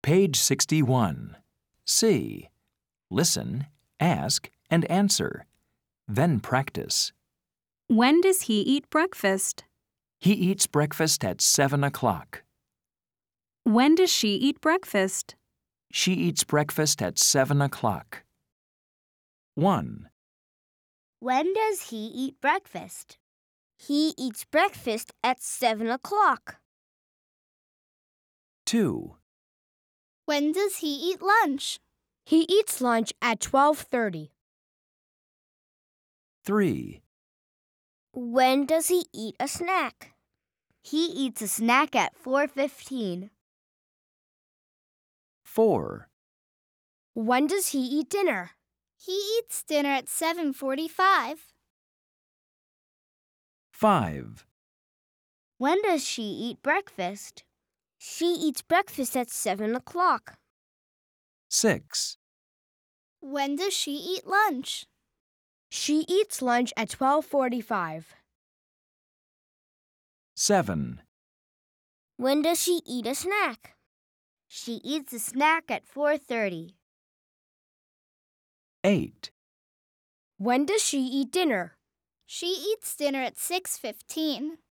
Page 61. C. Listen, ask, and answer. Then practice. When does he eat breakfast? He eats breakfast at 7 o'clock. When does she eat breakfast? She eats breakfast at 7 o'clock. 1, When does he eat breakfast? He eats breakfast at 7 o'clock. 2, When does he eat lunch? He eats lunch at 12:30. 3, When does he eat a snack? He eats a snack at 4:15. 4, When does he eat dinner? He eats dinner at 7:45. 5, When does she eat breakfast? She eats breakfast at 7 o'clock. 6, When does she eat lunch? She eats lunch at 12:45. 7, When does she eat a snack? She eats a snack at 4:30. 8, When does she eat dinner? She eats dinner at 6:15.